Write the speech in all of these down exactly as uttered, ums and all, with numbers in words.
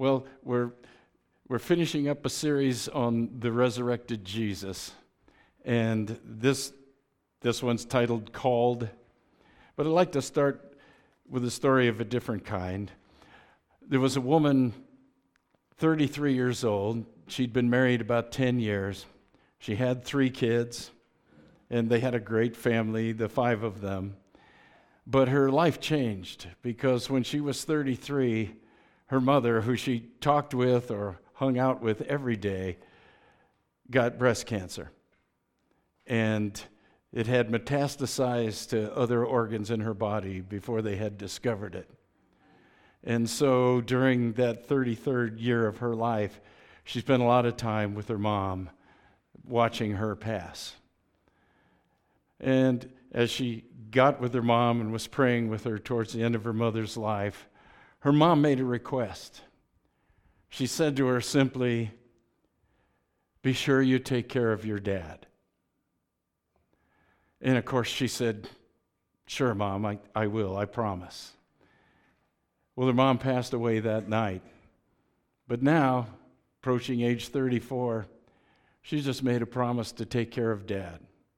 Well, we're we're finishing up a series on the resurrected Jesus, and this this one's titled "Called." But I'd like to start with a story of a different kind. There was a woman, thirty-three years old. She'd been married about ten years. She had three kids, and they had a great family, the five of them. But her life changed because when she was thirty-three, her mother, who she talked with or hung out with every day, got breast cancer. And it had metastasized to other organs in her body before they had discovered it. And so during that thirty-third year of her life, she spent a lot of time with her mom, watching her pass. And as she got with her mom and was praying with her towards the end of her mother's life, her mom made a request. She said to her simply, "Be sure you take care of your dad." And of course she said, "Sure, Mom, I, I will, I promise." Well, her mom passed away that night. But now, approaching age thirty-four, she's just made a promise to take care of Dad.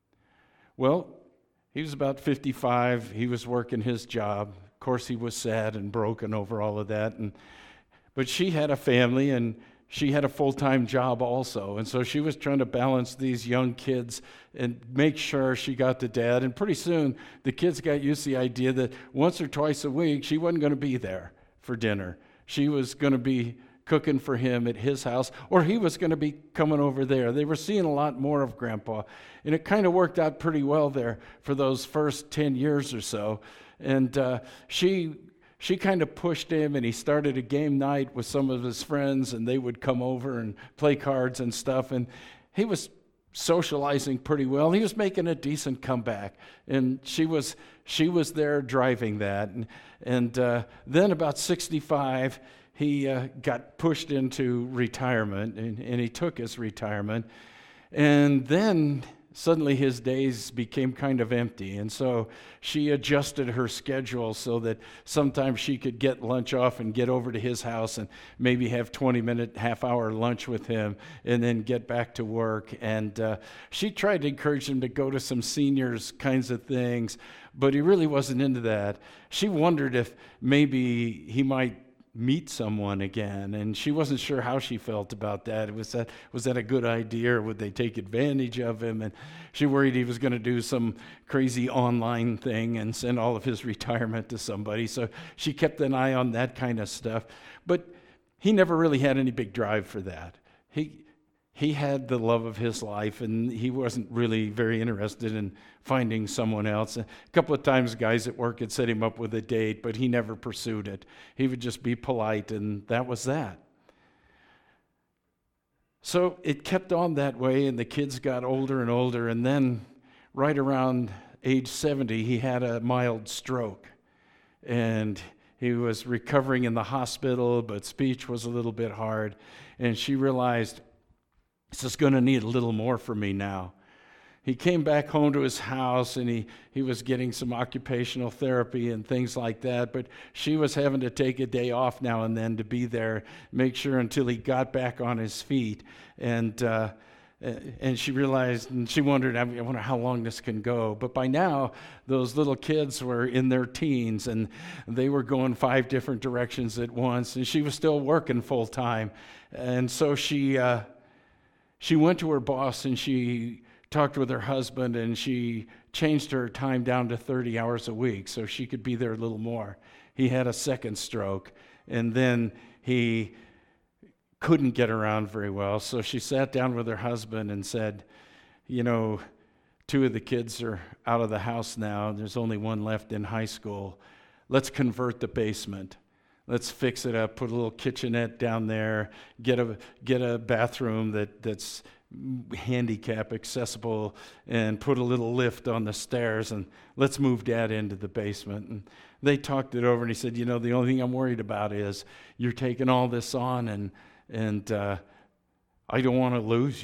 Well, he was about fifty-five. He was working his job. Of course, he was sad and broken over all of that. And but she had a family, and she had a full-time job also. And so she was trying to balance these young kids and make sure she got to Dad. And pretty soon, the kids got used to the idea that once or twice a week, she wasn't going to be there for dinner. She was going to be cooking for him at his house, or he was going to be coming over there. They were seeing a lot more of Grandpa. And it kind of worked out pretty well there for those first ten years or so. And uh, she... She kind of pushed him, and he started a game night with some of his friends, and they would come over and play cards and stuff. And he was socializing pretty well. He was making a decent comeback, and she was she was there driving that. And, and uh, then about sixty-five, he uh, got pushed into retirement, and, and he took his retirement. And then suddenly his days became kind of empty, and so she adjusted her schedule so that sometimes she could get lunch off and get over to his house and maybe have twenty-minute, half-hour lunch with him and then get back to work. And uh, she tried to encourage him to go to some seniors kinds of things, but he really wasn't into that. She wondered if maybe he might meet someone again, and she wasn't sure how she felt about that. Was that was that a good idea, or would they take advantage of him? And she worried he was going to do some crazy online thing and send all of his retirement to somebody. So she kept an eye on that kind of stuff. But he never really had any big drive for that. He he had the love of his life, and he wasn't really very interested in finding someone else. A couple of times guys at work had set him up with a date, but he never pursued it. He would just be polite, and that was that. So it kept on that way, and the kids got older and older, and then right around age seventy, he had a mild stroke. And he was recovering in the hospital, but speech was a little bit hard, and she realized, this is going to need a little more for me now. He came back home to his house, and he, he was getting some occupational therapy and things like that, but she was having to take a day off now and then to be there, make sure until he got back on his feet. And uh, and she realized, and she wondered, I wonder how long this can go. But by now, those little kids were in their teens, and they were going five different directions at once, and she was still working full time. And so she... Uh, She went to her boss, and she talked with her husband, and she changed her time down to thirty hours a week so she could be there a little more. He had a second stroke, and then he couldn't get around very well. So she sat down with her husband and said, you know, two of the kids are out of the house now. There's only one left in high school. Let's convert the basement. Let's fix it up, put a little kitchenette down there, get a get a bathroom that, that's handicap accessible, and put a little lift on the stairs, and let's move Dad into the basement. And they talked it over, and he said, you know, the only thing I'm worried about is you're taking all this on, and and uh, I don't want to lose you.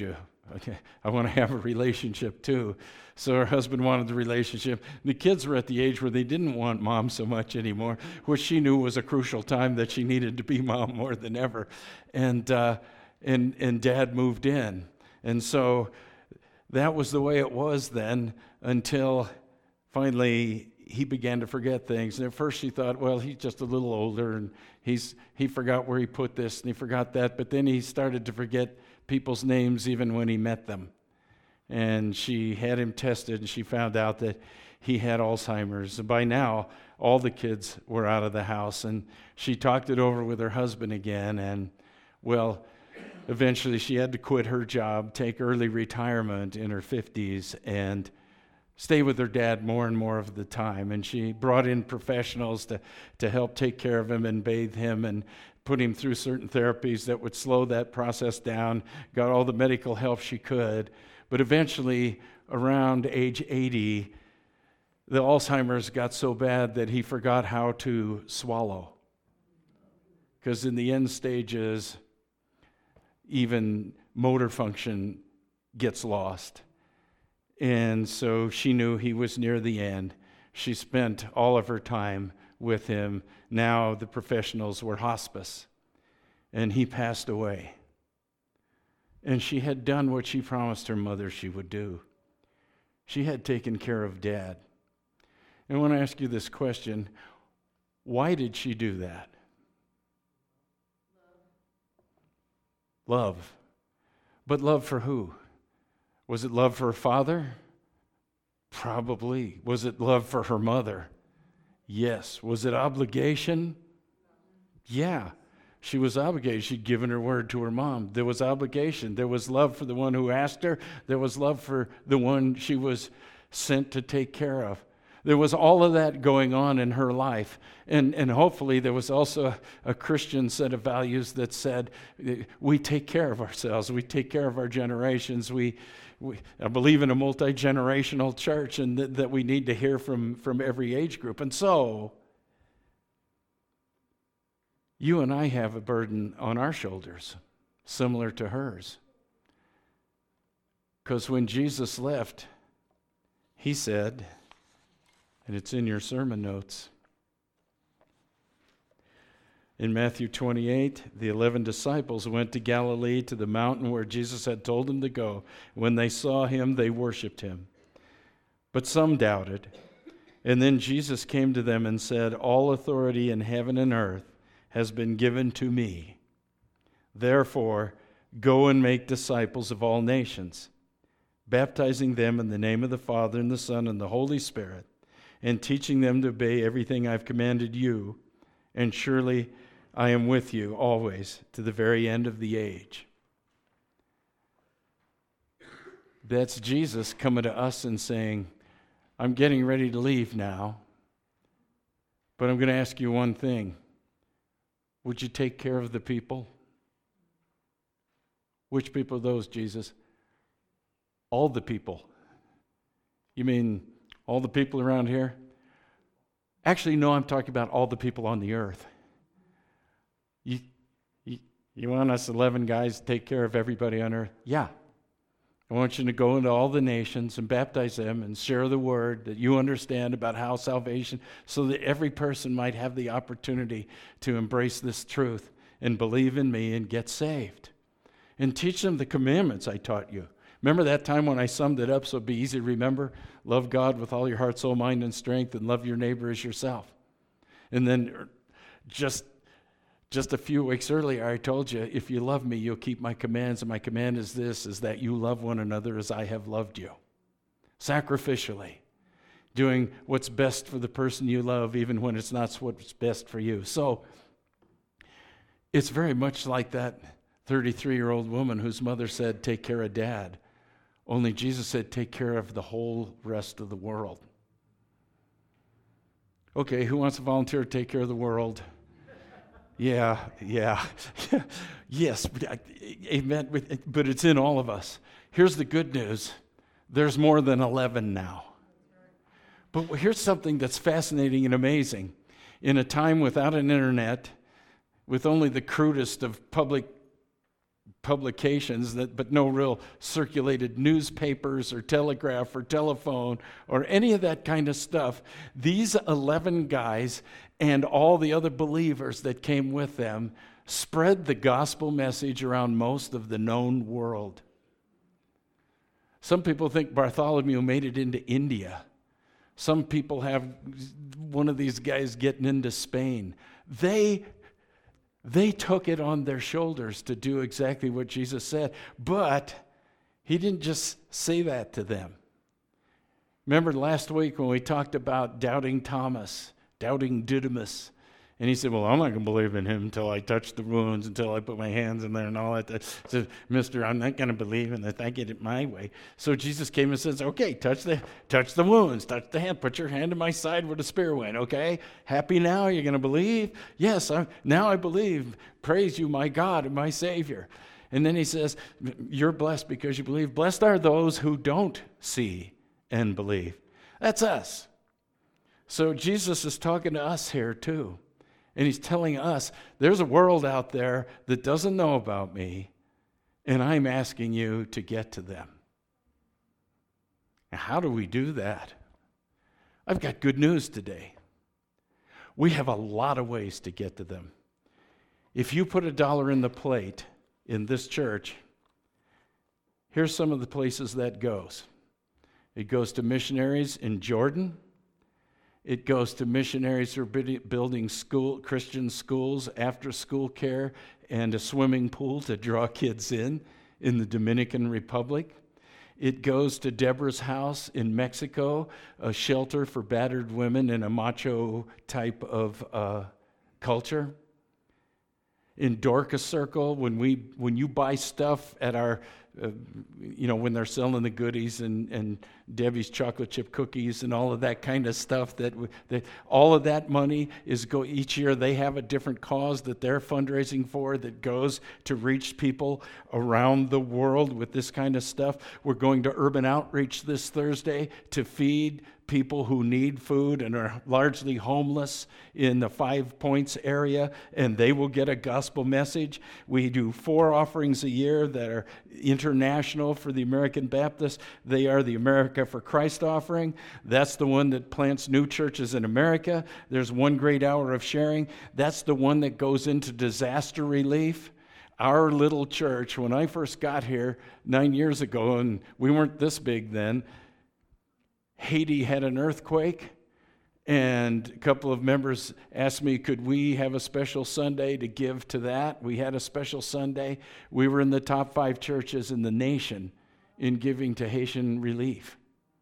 okay, I want to have a relationship too. So her husband wanted the relationship. The kids were at the age where they didn't want mom so much anymore, which she knew was a crucial time that she needed to be mom more than ever. And uh, and and dad moved in. And so that was the way it was then until finally he began to forget things. And at first she thought, well, he's just a little older and he's he forgot where he put this and he forgot that. But then he started to forget people's names even when he met them. And she had him tested and she found out that he had Alzheimer's. And by now, all the kids were out of the house. And she talked it over with her husband again. And, well, eventually she had to quit her job, take early retirement in her fifties, and stay with her dad more and more of the time. And she brought in professionals to, to help take care of him and bathe him and put him through certain therapies that would slow that process down, got all the medical help she could. But eventually, around age eighty, the Alzheimer's got so bad that he forgot how to swallow. Because in the end stages, even motor function gets lost. And so she knew he was near the end. She spent all of her time with him. Now the professionals were hospice. And he passed away. And she had done what she promised her mother she would do. She had taken care of Dad. And I want to ask you this question. Why did she do that? Love. Love. But love for who? Was it love for her father? Probably. Was it love for her mother? Yes. Was it obligation? Yeah. She was obligated. She'd given her word to her mom. There was obligation. There was love for the one who asked her. There was love for the one she was sent to take care of. There was all of that going on in her life. And, and hopefully there was also a, a Christian set of values that said, we take care of ourselves. We take care of our generations. We, we I believe in a multi-generational church and th- that we need to hear from, from every age group. And so, you and I have a burden on our shoulders, similar to hers. Because when Jesus left, he said, and it's in your sermon notes, in Matthew twenty-eight, the eleven disciples went to Galilee to the mountain where Jesus had told them to go. When they saw him, they worshiped him. But some doubted. And then Jesus came to them and said, all authority in heaven and earth has been given to me. Therefore, go and make disciples of all nations, baptizing them in the name of the Father and the Son and the Holy Spirit, and teaching them to obey everything I've commanded you. And surely I am with you always to the very end of the age. That's Jesus coming to us and saying, I'm getting ready to leave now, but I'm going to ask you one thing. Would you take care of the people? Which people are those, Jesus? All the people. You mean all the people around here? Actually, no, I'm talking about all the people on the earth. You, you, you want us eleven guys to take care of everybody on earth? Yeah. I want you to go into all the nations and baptize them and share the word that you understand about how salvation, so that every person might have the opportunity to embrace this truth and believe in me and get saved. And teach them the commandments I taught you. Remember that time when I summed it up so it'd be easy to remember? Love God with all your heart, soul, mind, and strength, and love your neighbor as yourself. And then just Just a few weeks earlier, I told you, if you love me, you'll keep my commands. And my command is this, is that you love one another as I have loved you. Sacrificially. Doing what's best for the person you love, even when it's not what's best for you. So, it's very much like that thirty-three-year-old woman whose mother said, take care of Dad. Only Jesus said, take care of the whole rest of the world. Okay, who wants to volunteer to take care of the world? Yeah, yeah, yes, amen, but it's in all of us. Here's the good news. There's more than eleven now. But here's something that's fascinating and amazing. In a time without an internet, with only the crudest of public publications, that, but no real circulated newspapers or telegraph or telephone or any of that kind of stuff. These eleven guys and all the other believers that came with them spread the gospel message around most of the known world. Some people think Bartholomew made it into India. Some people have one of these guys getting into Spain. They They took it on their shoulders to do exactly what Jesus said, but he didn't just say that to them. Remember last week when we talked about doubting Thomas, doubting Didymus, and he said, well, I'm not going to believe in him until I touch the wounds, until I put my hands in there and all that. So, mister, I'm not going to believe in it. I get it my way. So Jesus came and says, okay, touch the touch the wounds, touch the hand, put your hand in my side where the spear went, okay? Happy now? You're going to believe? Yes, I'm, now I believe. Praise you, my God and my Savior. And then he says, you're blessed because you believe. Blessed are those who don't see and believe. That's us. So Jesus is talking to us here too. And he's telling us, there's a world out there that doesn't know about me, and I'm asking you to get to them. Now, how do we do that? I've got good news today. We have a lot of ways to get to them. If you put a dollar in the plate in this church, here's some of the places that goes. It goes to missionaries in Jordan. It goes to missionaries who are building school, Christian schools, after-school care, and a swimming pool to draw kids in in the Dominican Republic. It goes to Deborah's house in Mexico, a shelter for battered women in a macho type of uh, culture. In Dorcas Circle, when we when you buy stuff at our Uh, you know, when they're selling the goodies and, and Debbie's chocolate chip cookies and all of that kind of stuff, that, that all of that money is go each year. They have a different cause that they're fundraising for that goes to reach people around the world with this kind of stuff. We're going to Urban Outreach this Thursday to feed people who need food and are largely homeless in the Five Points area, and they will get a gospel message. We do four offerings a year that are international for the American Baptists. They are the America for Christ offering. That's the one that plants new churches in America. There's one great hour of sharing. That's the one that goes into disaster relief. Our little church, when I first got here nine years ago, and we weren't this big then, Haiti had an earthquake, and a couple of members asked me, could we have a special Sunday to give to that? We had a special Sunday. We were in the top five churches in the nation in giving to Haitian relief.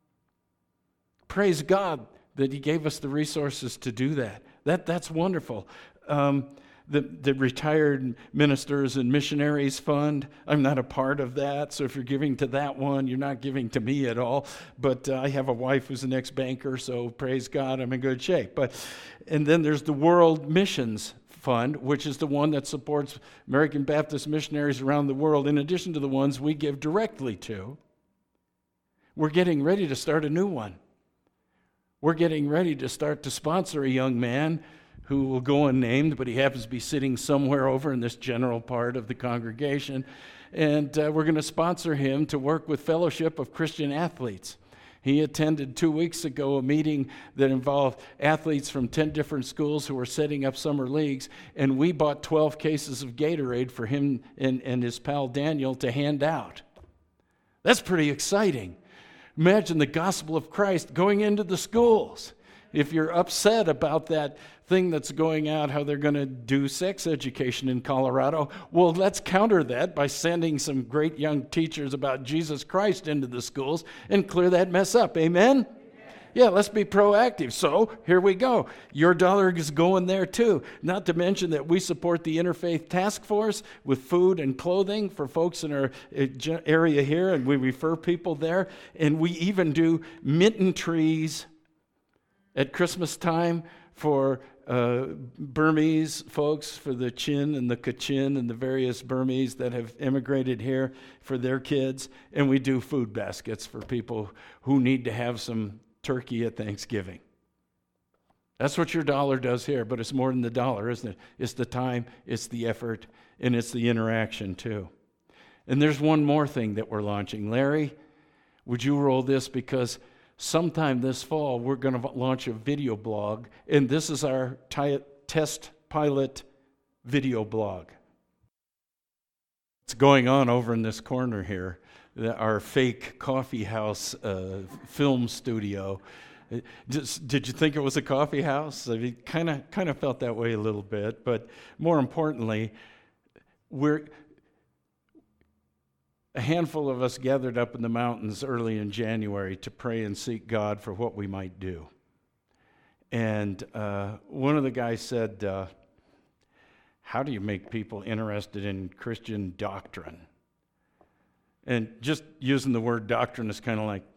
Praise God that he gave us the resources to do that. That that's wonderful. Um, The, the Retired Ministers and Missionaries Fund, I'm not a part of that, so if you're giving to that one, you're not giving to me at all. But uh, I have a wife who's an ex-banker, so praise God, I'm in good shape. But and then there's the World Missions Fund, which is the one that supports American Baptist missionaries around the world, in addition to the ones we give directly to. We're getting ready to start a new one. We're getting ready to start to sponsor a young man who will go unnamed, but he happens to be sitting somewhere over in this general part of the congregation. And uh, we're going to sponsor him to work with Fellowship of Christian Athletes. He attended two weeks ago a meeting that involved athletes from ten different schools who were setting up summer leagues, and we bought twelve cases of Gatorade for him and, and his pal Daniel to hand out. That's pretty exciting. Imagine the gospel of Christ going into the schools. If you're upset about that thing that's going out, how they're going to do sex education in Colorado, well, let's counter that by sending some great young teachers about Jesus Christ into the schools and clear that mess up. Amen? Amen. Yeah, let's be proactive. So here we go. Your dollar is going there too. Not to mention that we support the Interfaith Task Force with food and clothing for folks in our area here, and we refer people there. And we even do mitten trees at Christmas time for uh, Burmese folks, for the Chin and the Kachin and the various Burmese that have immigrated here for their kids. And we do food baskets for people who need to have some turkey at Thanksgiving. That's what your dollar does here, but it's more than the dollar, isn't it? It's the time, it's the effort, and it's the interaction too. And there's one more thing that we're launching. Larry, would you roll this? Because sometime this fall, we're going to launch a video blog, and this is our t- test pilot video blog. It's going on over in this corner here, our fake coffee house uh, film studio. Just, did you think it was a coffee house? I mean, kind of, kind of felt that way a little bit. But more importantly, we're a handful of us gathered up in the mountains early in January to pray and seek God for what we might do. And uh, one of the guys said, uh, "How do you make people interested in Christian doctrine?" And just using the word doctrine is kind of like,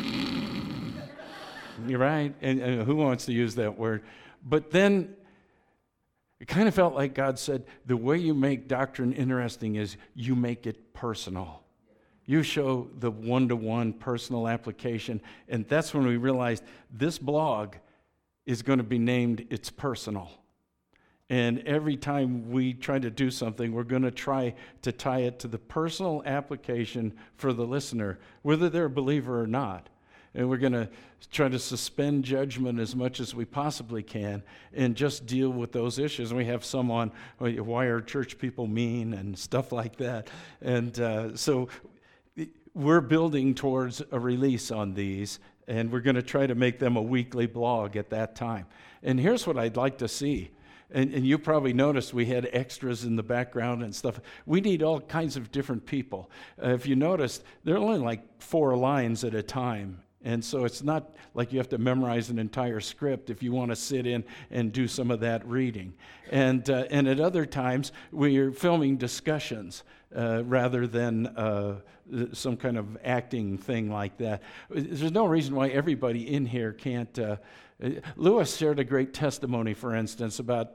you're right, and, and who wants to use that word? But then it kind of felt like God said, the way you make doctrine interesting is you make it personal. You show the one-to-one personal application, and that's when we realized this blog is going to be named It's Personal. And every time we try to do something, we're going to try to tie it to the personal application for the listener, whether they're a believer or not. And we're going to try to suspend judgment as much as we possibly can and just deal with those issues. And we have some on why are church people mean and stuff like that. And uh, so we're building towards a release on these, and we're going to try to make them a weekly blog at that time. And here's what I'd like to see. And, and you probably noticed we had extras in the background and stuff. We need all kinds of different people. Uh, if you noticed, there are only like four lines at a time. And so it's not like you have to memorize an entire script if you want to sit in and do some of that reading. And uh, and at other times, we're filming discussions uh, rather than uh, some kind of acting thing like that. There's no reason why everybody in here can't. Uh, Lewis shared a great testimony, for instance, about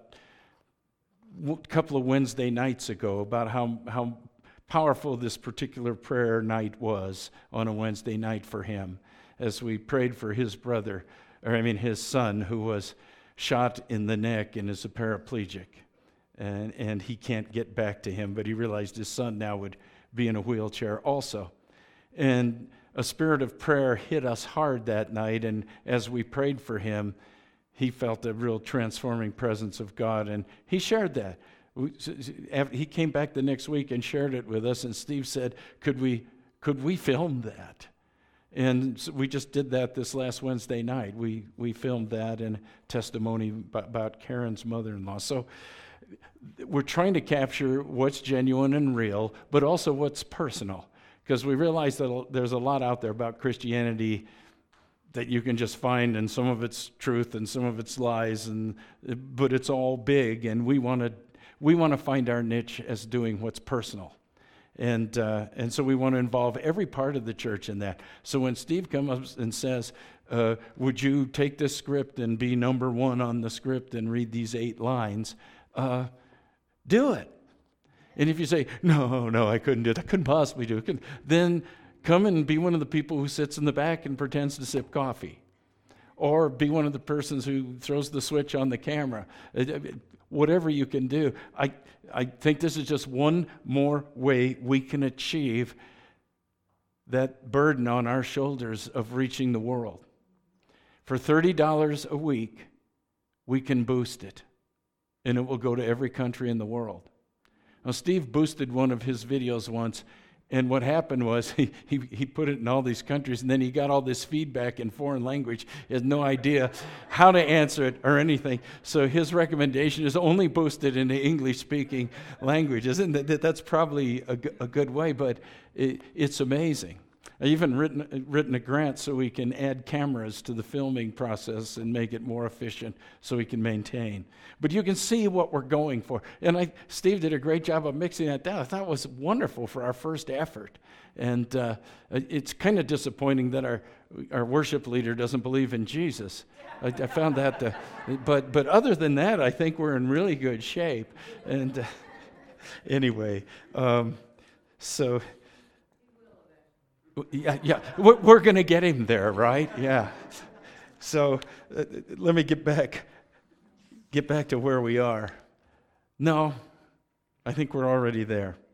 a couple of Wednesday nights ago, about how how powerful this particular prayer night was on a Wednesday night for him, as we prayed for his brother, or I mean his son, who was shot in the neck and is a paraplegic. And, and he can't get back to him, but he realized his son now would be in a wheelchair also. And a spirit of prayer hit us hard that night, and as we prayed for him, he felt a real transforming presence of God, and he shared that. He came back the next week and shared it with us, and Steve said, could we, could we film that? And so we just did that this last Wednesday night. We we filmed that and testimony about Karen's mother-in-law. So we're trying to capture what's genuine and real, but also what's personal, because we realize that there's a lot out there about Christianity that you can just find, and some of it's truth and some of it's lies, and but it's all big, and we want to we want to find our niche as doing what's personal. And uh, and so we want to involve every part of the church in that. So when Steve comes and says, uh, would you take this script and be number one on the script and read these eight lines, uh, do it. And if you say, no, no, I couldn't do it, I couldn't possibly do it, then come and be one of the people who sits in the back and pretends to sip coffee. Or be one of the persons who throws the switch on the camera. Whatever you can do. I I think this is just one more way we can achieve that burden on our shoulders of reaching the world. For thirty dollars a week, we can boost it, and it will go to every country in the world. Now, Steve boosted one of his videos once, and what happened was he, he, he put it in all these countries, and then he got all this feedback in foreign language. He has no idea how to answer it or anything. So his recommendation is only boost it into English-speaking languages. And that, that's probably a, a good way, but it, it's amazing. I've even written, written a grant so we can add cameras to the filming process and make it more efficient so we can maintain. But you can see what we're going for. And I, Steve did a great job of mixing that down. I thought it was wonderful for our first effort. And uh, it's kind of disappointing that our, our worship leader doesn't believe in Jesus. I, I found that. Uh, but, but other than that, I think we're in really good shape. And uh, anyway, um, so... Yeah, yeah, we're going to get him there, right? Yeah. So uh, let me get back, get back to where we are. No, I think we're already there.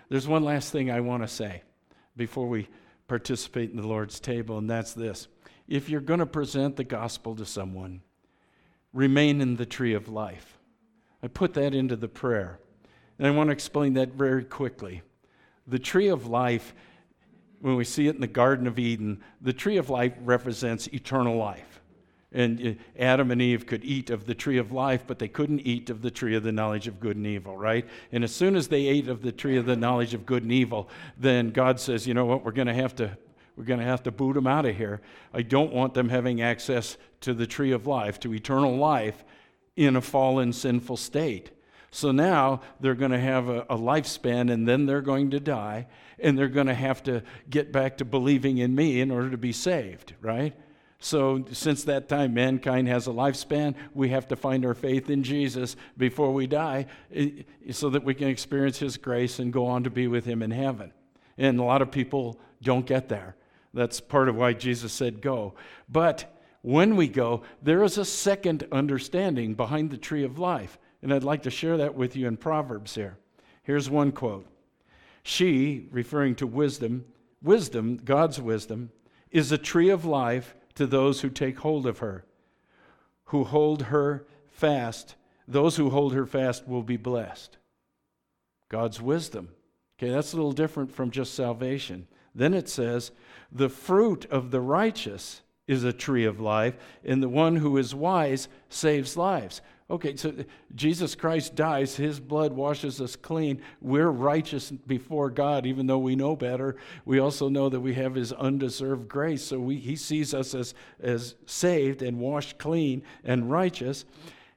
There's one last thing I want to say before we participate in the Lord's table, and that's this. If you're going to present the gospel to someone, remain in the tree of life. I put that into the prayer, and I want to explain that very quickly. The tree of life, when we see it in the Garden of Eden, the tree of life represents eternal life. And Adam and Eve could eat of the tree of life, but they couldn't eat of the tree of the knowledge of good and evil, right? And as soon as they ate of the tree of the knowledge of good and evil, then God says, you know what, we're going to have to we're going to have to boot them out of here. I don't want them having access to the tree of life, to eternal life in a fallen, sinful state. So now they're going to have a, a lifespan, and then they're going to die, and they're going to have to get back to believing in me in order to be saved, right? So since that time, mankind has a lifespan. We have to find our faith in Jesus before we die so that we can experience his grace and go on to be with him in heaven. And a lot of people don't get there. That's part of why Jesus said go. But when we go, there is a second understanding behind the tree of life. And I'd like to share that with you in Proverbs here. Here's one quote. She, referring to wisdom, wisdom, God's wisdom, is a tree of life to those who take hold of her, who hold her fast. Those who hold her fast will be blessed. God's wisdom. Okay, that's a little different from just salvation. Then it says, the fruit of the righteous is a tree of life, and the one who is wise saves lives. Okay, so Jesus Christ dies, his blood washes us clean. We're righteous before God, even though we know better. We also know that we have his undeserved grace, so we, he sees us as, as saved and washed clean and righteous.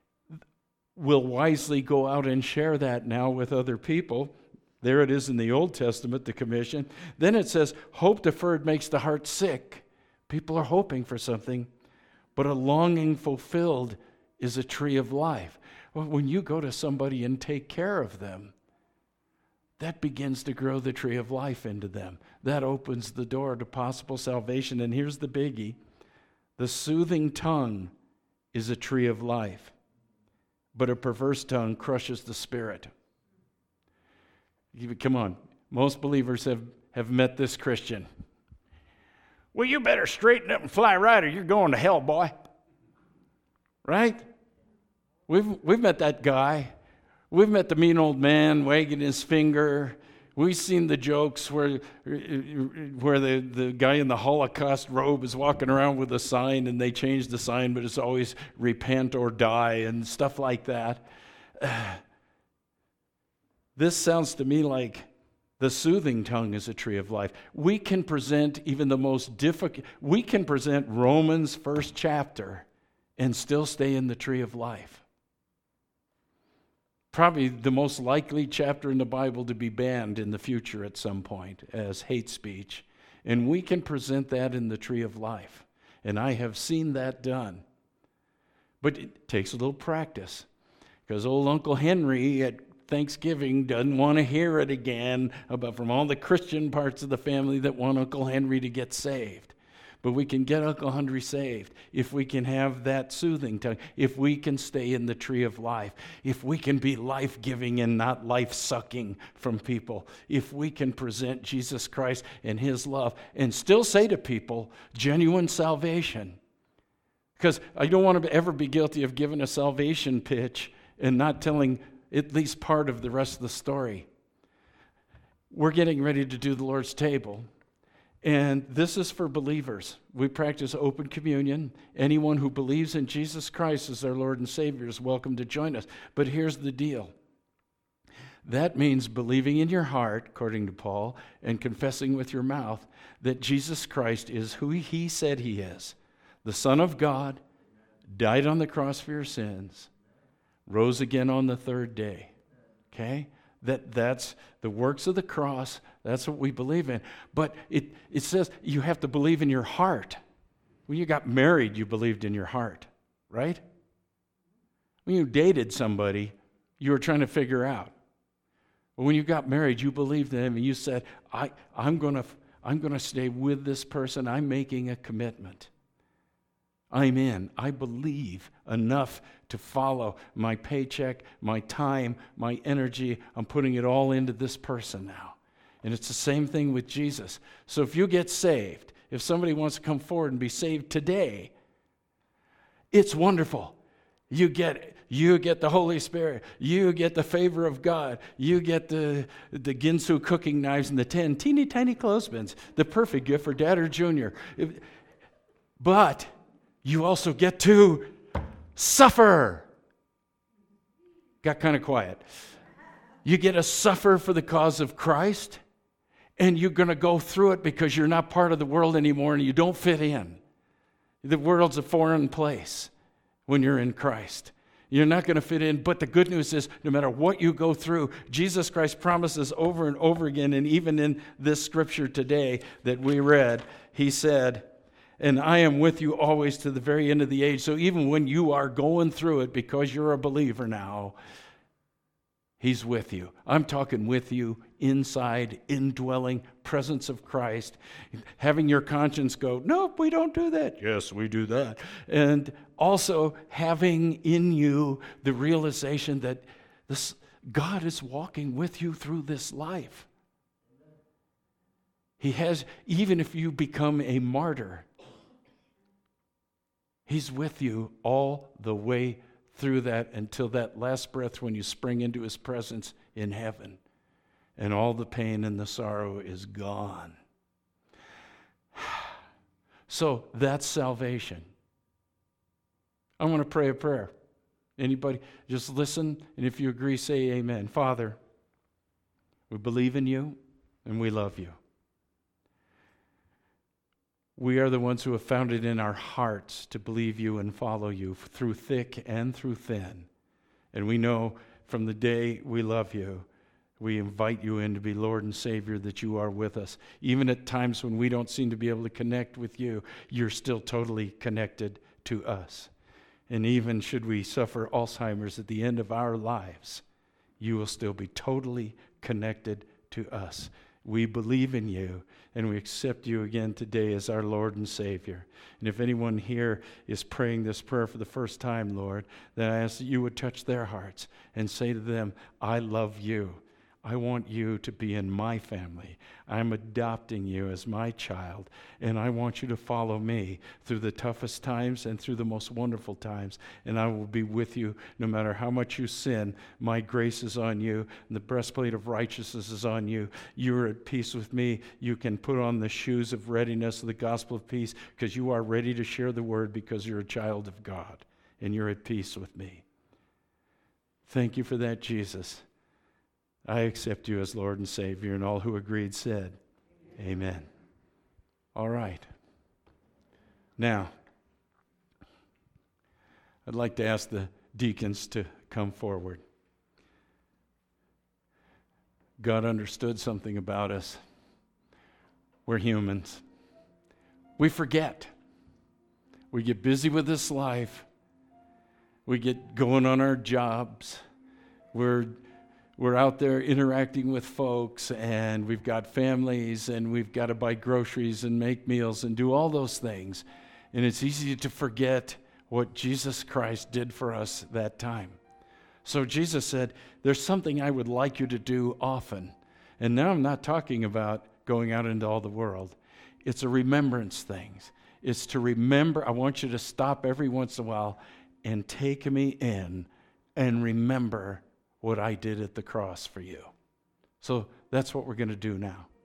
We'll wisely go out and share that now with other people. There it is in the Old Testament, the commission. Then it says, hope deferred makes the heart sick. People are hoping for something, but a longing fulfilled is a tree of life. Well, when you go to somebody and take care of them, that begins to grow the tree of life into them. That opens the door to possible salvation. And here's the biggie. The soothing tongue is a tree of life, but a perverse tongue crushes the spirit. Come on. Most believers have, have met this Christian. Well, you better straighten up and fly right or you're going to hell, boy. Right? We've we've met that guy. We've met the mean old man wagging his finger. We've seen the jokes where where the, the guy in the Holocaust robe is walking around with a sign and they change the sign, but it's always repent or die and stuff like that. This sounds to me like the soothing tongue is a tree of life. We can present even the most difficult, we can present Romans first chapter and still stay in the tree of life. Probably the most likely chapter in the Bible to be banned in the future at some point as hate speech. And we can present that in the tree of life. And I have seen that done. But it takes a little practice. Because old Uncle Henry at Thanksgiving doesn't want to hear it again about from all the Christian parts of the family that want Uncle Henry to get saved. But we can get Uncle Henry saved if we can have that soothing tongue, if we can stay in the tree of life, if we can be life-giving and not life-sucking from people, if we can present Jesus Christ and his love and still say to people, genuine salvation. Because I don't want to ever be guilty of giving a salvation pitch and not telling at least part of the rest of the story. We're getting ready to do the Lord's table. And this is for believers. We practice open communion. Anyone who believes in Jesus Christ as their Lord and Savior is welcome to join us. But here's the deal. That means believing in your heart, according to Paul, and confessing with your mouth that Jesus Christ is who he said he is. The Son of God, died on the cross for your sins, rose again on the third day. Okay? That that's the works of the cross. That's what we believe in. But it, it says you have to believe in your heart. When you got married, you believed in your heart, right? When you dated somebody, you were trying to figure out. But when you got married, you believed in him and you said, I, I'm gonna I'm gonna stay with this person. I'm making a commitment. I'm in. I believe enough to follow my paycheck, my time, my energy. I'm putting it all into this person now. And it's the same thing with Jesus. So if you get saved, if somebody wants to come forward and be saved today, it's wonderful. You get you get the Holy Spirit. You get the favor of God. You get the, the Ginsu cooking knives and the ten teeny tiny clothespins, the perfect gift for Dad or Junior. If, but you also get to suffer. Got kind of quiet. You get to suffer for the cause of Christ, and you're going to go through it because you're not part of the world anymore and you don't fit in. The world's a foreign place when you're in Christ. You're not going to fit in, but the good news is no matter what you go through, Jesus Christ promises over and over again, and even in this scripture today that we read, he said, and I am with you always to the very end of the age. So even when you are going through it because you're a believer now, he's with you. I'm talking with you inside, indwelling presence of Christ, having your conscience go, nope, we don't do that. Yes, we do that. And also having in you the realization that this God is walking with you through this life. He has, even if you become a martyr, he's with you all the way through that until that last breath when you spring into his presence in heaven. And all the pain and the sorrow is gone. So that's salvation. I want to pray a prayer. Anybody, just listen, and if you agree, say amen. Father, we believe in you and we love you. We are the ones who have found it in our hearts to believe you and follow you through thick and through thin. And we know from the day we love you, we invite you in to be Lord and Savior, that you are with us. Even at times when we don't seem to be able to connect with you, you're still totally connected to us. And even should we suffer Alzheimer's at the end of our lives, you will still be totally connected to us. We believe in you, and we accept you again today as our Lord and Savior. And if anyone here is praying this prayer for the first time, Lord, then I ask that you would touch their hearts and say to them, I love you. I want you to be in my family. I'm adopting you as my child, and I want you to follow me through the toughest times and through the most wonderful times, and I will be with you no matter how much you sin. My grace is on you, and the breastplate of righteousness is on you. You're at peace with me. You can put on the shoes of readiness of the gospel of peace because you are ready to share the word because you're a child of God, and you're at peace with me. Thank you for that, Jesus. I accept you as Lord and Savior, and all who agreed said, amen. Amen. All right. Now, I'd like to ask the deacons to come forward. God understood something about us. We're humans. We forget. We get busy with this life. We get going on our jobs. We're We're out there interacting with folks, and we've got families, and we've got to buy groceries and make meals and do all those things. And it's easy to forget what Jesus Christ did for us that time. So Jesus said, there's something I would like you to do often. And now I'm not talking about going out into all the world. It's a remembrance thing. It's to remember. I want you to stop every once in a while and take me in and remember what I did at the cross for you. So that's what we're going to do now.